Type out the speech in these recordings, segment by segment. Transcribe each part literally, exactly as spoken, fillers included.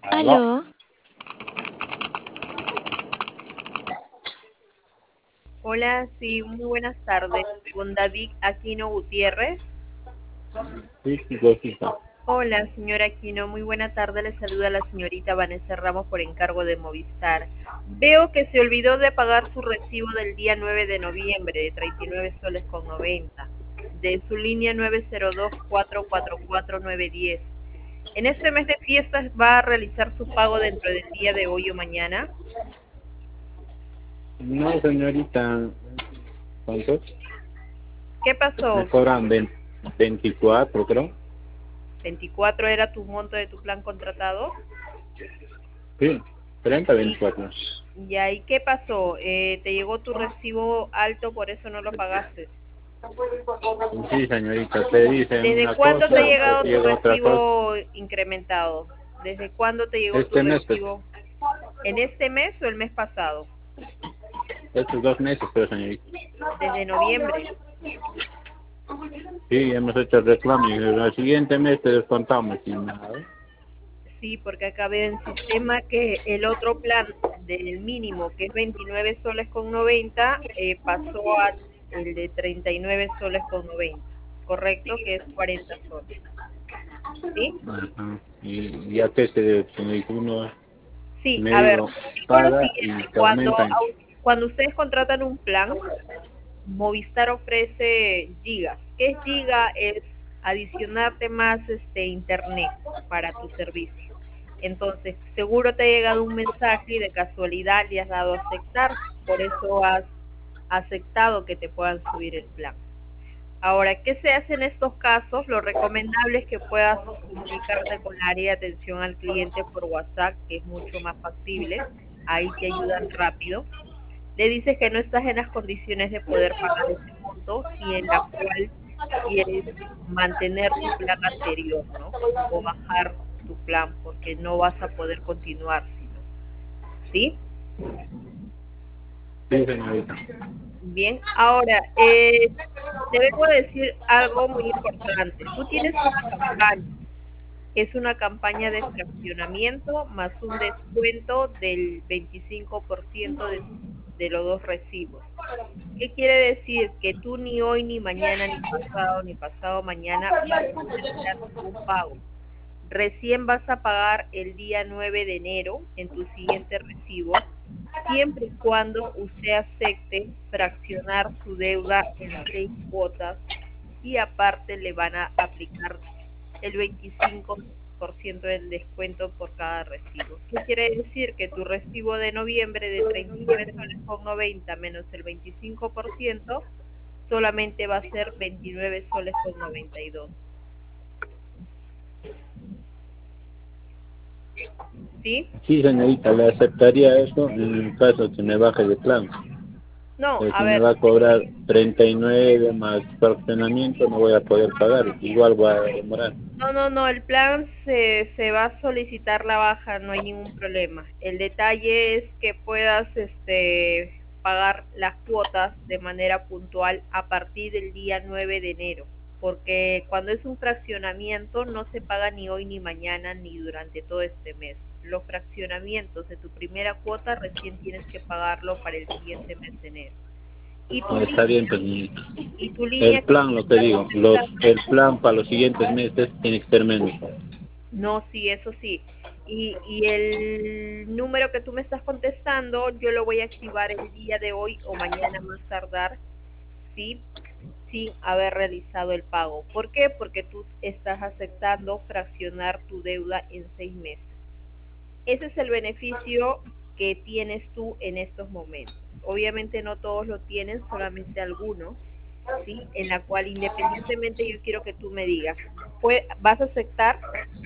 Aló. Aló, Hola, sí, muy buenas tardes. Con David Aquino Gutiérrez. Sí, sí, Jessica. Hola, señora Aquino, muy buena tarde. Le saluda la señorita Vanessa Ramos por encargo de Movistar. Veo que se olvidó de pagar su recibo del día nueve de noviembre de treinta y nueve soles con noventa de su línea nueve cero dos cuatro cuatro cuatro nueve uno cero. En este mes de fiestas va a realizar su pago dentro del día de hoy o mañana. No, señorita, ¿cuántos? ¿Qué Me pasó? cobran veinte veinticuatro, creo. ¿veinticuatro era tu monto de tu plan contratado? Sí, treinta, ¿Y veinticuatro. Ya, ¿y qué pasó? Eh, ¿Te llegó tu recibo alto, por eso no lo pagaste? Sí, señorita, te dicen ¿Desde una cuándo te ha cosa, llegado te tu llega otra cosa. recibo incrementado? ¿Desde cuándo te llegó tu Este mes, pues, recibo? ¿En este mes o el mes pasado? estos dos meses, pero señorita. Desde noviembre. Sí, hemos hecho el reclamo y el siguiente mes te descontamos sin nada. Sí, porque acá veo en sistema que el otro plan del mínimo, que es veintinueve soles con noventa, eh, pasó a el de treinta y nueve soles con noventa, ¿correcto? Que es cuarenta soles, ¿sí? Ajá. Y ya que se, señorita, uno Sí, a ver, medio te explico lo paga y siguiente. te Cuando, aumentan. au- cuando ustedes contratan un plan, Movistar ofrece gigas. ¿Qué es giga? Es adicionarte más este internet para tu servicio. Entonces, seguro te ha llegado un mensaje y de casualidad le has dado a aceptar. Por eso has aceptado que te puedan subir el plan. Ahora, ¿qué se hace en estos casos? Lo recomendable es que puedas comunicarte con el área de atención al cliente por WhatsApp, que es mucho más factible. Ahí te ayudan rápido. Le dices que no estás en las condiciones de poder pagar ese monto y en la cual quieres mantener tu plan anterior, ¿no? O bajar tu plan porque no vas a poder continuar, sino, ¿sí? Sí, señorita. Bien, ahora, eh, te vengo a decir algo muy importante. Tú tienes una campaña, es una campaña de fraccionamiento más un descuento del veinticinco por ciento de, de los dos recibos. ¿Qué quiere decir? Que tú ni hoy, ni mañana, ni pasado, ni pasado mañana vas a realizar ningún pago. Recién vas a pagar el día nueve de enero en tu siguiente recibo, siempre y cuando usted acepte fraccionar su deuda en seis cuotas y aparte le van a aplicar el veinticinco por ciento del descuento por cada recibo. ¿Qué quiere decir? Que tu recibo de noviembre de treinta y nueve soles con noventa menos el veinticinco por ciento solamente va a ser veintinueve soles con noventa y dos. ¿Sí? Sí, señorita, le aceptaría eso en caso que me baje de plan. No, Eh, a si me ver, va a cobrar treinta y nueve más fraccionamiento, no voy a poder pagar. Igual voy a demorar. no, no, no, el plan se, se va a solicitar la baja, no hay ningún problema. El detalle es que puedas este, pagar las cuotas de manera puntual a partir del día nueve de enero, porque cuando es un fraccionamiento no se paga ni hoy ni mañana ni durante todo este mes. Los fraccionamientos de tu primera cuota recién tienes que pagarlo para el siguiente mes de enero. Y tu No, está línea, bien, pues, señorita. y tu El línea que plan, tú lo que estás digo, los, utilizando. el plan para los siguientes meses tiene que ser menos. No, sí, eso sí. Y, y el número que tú me estás contestando, yo lo voy a activar el día de hoy o mañana más tardar, sí, sin haber realizado el pago. ¿Por qué? Porque tú estás aceptando fraccionar tu deuda en seis meses. Ese es el beneficio que tienes tú en estos momentos. Obviamente no todos lo tienen, solamente algunos, ¿sí? En la cual independientemente yo quiero que tú me digas, pues, ¿vas a aceptar?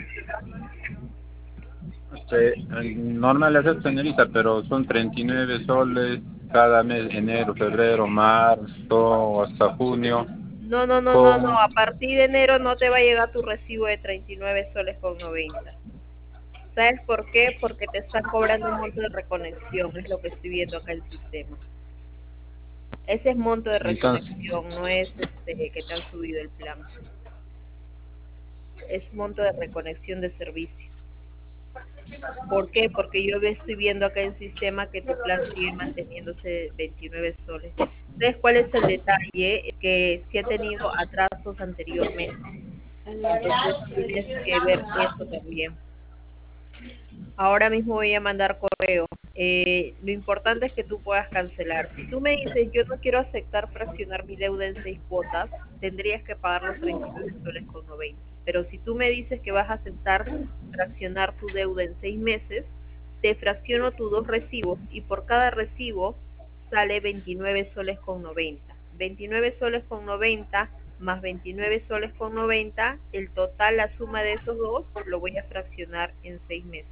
Este, normal es señorita, pero son treinta y nueve soles cada mes, enero, febrero, marzo, hasta junio. No, no, no, no, no. Con, A partir de enero no te va a llegar tu recibo de treinta y nueve soles con noventa. ¿Sabes por qué? Porque te están cobrando un monto de reconexión, es lo que estoy viendo acá en el sistema. Ese es monto de entonces, reconexión, no es este que te han subido el plan. Es monto de reconexión de servicio. ¿Por qué? Porque yo estoy viendo acá en sistema que tu plan sigue manteniéndose veintinueve soles. Entonces, ¿cuál es el detalle? Que si ha tenido atrasos anteriormente. Entonces, tienes que ver eso también. Ahora mismo voy a mandar correo. Eh, lo importante es que tú puedas cancelar. Si tú me dices, yo no quiero aceptar fraccionar mi deuda en seis cuotas, tendrías que pagar los treinta y nueve soles con noventa. Pero si tú me dices que vas a aceptar fraccionar tu deuda en seis meses, te fracciono tus dos recibos y por cada recibo sale veintinueve soles con noventa. veintinueve soles con noventa más veintinueve soles con noventa, el total, la suma de esos dos, lo voy a fraccionar en seis meses.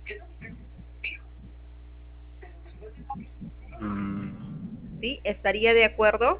Mm, ¿Sí? ¿Estaría de acuerdo?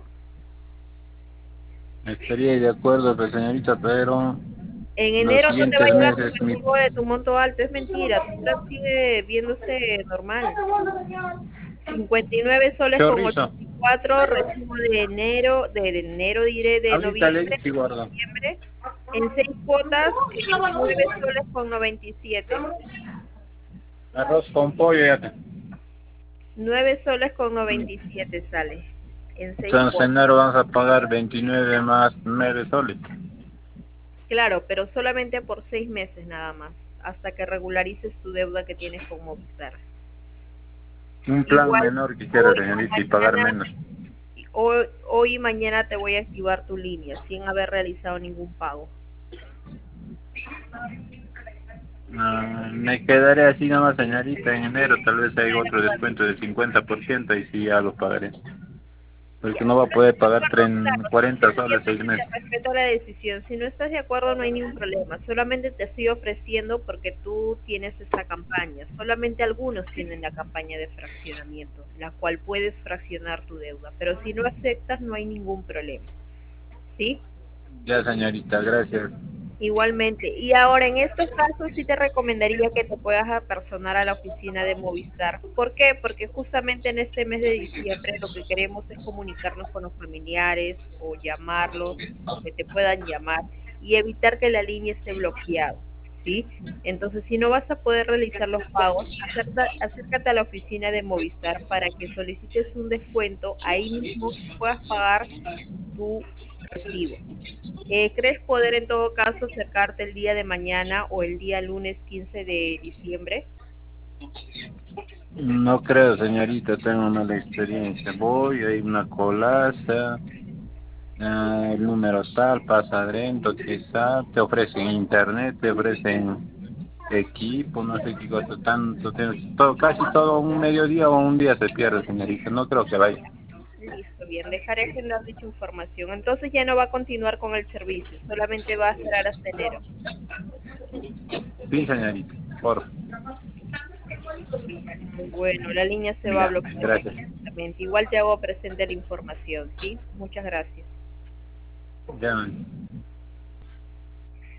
estaría de acuerdo, pues, señorita, pero En los enero no te va a siguientes llegar tu meses mi... recibo de tu monto alto, es mentira, tu plan sigue viéndose normal. cincuenta y nueve soles con Chorizo. ochenta y cuatro, recibo de enero, de enero diré, de Ahorita le noviembre, digo, gordo. diciembre, en seis cuotas, eh, nueve soles con noventa y siete. Arroz con pollo ya te... nueve soles con noventa y siete sale, en seis Entonces en cuotas. enero vamos a pagar veintinueve más nueve soles. Claro, pero solamente por seis meses nada más, hasta que regularices tu deuda que tienes con Movistar. Un plan Igual menor que quiera, hoy señorita, y pagar mañana, menos. hoy, hoy y mañana te voy a activar tu línea sin haber realizado ningún pago. Ah, me quedaré así nomás, señorita, en enero. Tal vez hay otro descuento del cincuenta por ciento y sí ya lo pagaré. Porque no va a ¿Estás poder de pagar acuerdo? tren- Claro, yo cuarenta soles entiendo seis que meses. te respeto la decisión. Si no estás de acuerdo, no hay ningún problema. Solamente te estoy ofreciendo porque tú tienes esta campaña. Solamente algunos tienen la campaña de fraccionamiento, la cual puedes fraccionar tu deuda. Pero si no aceptas, no hay ningún problema. ¿Sí? Ya, señorita, gracias. Igualmente. Y ahora, en estos casos sí te recomendaría que te puedas apersonar a la oficina de Movistar. ¿Por qué? Porque justamente en este mes de diciembre lo que queremos es comunicarnos con los familiares o llamarlos o que te puedan llamar y evitar que la línea esté bloqueada, ¿sí? Entonces, si no vas a poder realizar los pagos, acerca- acércate a la oficina de Movistar para que solicites un descuento ahí mismo y puedas pagar tu recibo. Eh, ¿Crees poder en todo caso acercarte el día de mañana o el día lunes quince de diciembre? No creo, señorita, tengo mala experiencia. Voy, hay una colaza, ah, el número tal, pasa adentro, quizá, te ofrecen internet, te ofrecen equipo, no sé qué cosa, tanto, tienes todo, casi todo un mediodía o un día se pierde, señorita, no creo que vaya. Listo, bien, dejaré agendar dicha información. Entonces ya no va a continuar con el servicio, solamente va a esperar hasta enero. Sí, señorita, por Bueno, la línea se va a ya, bloquear gracias. automáticamente. Igual te hago presente la información, ¿sí? Muchas gracias. Ya.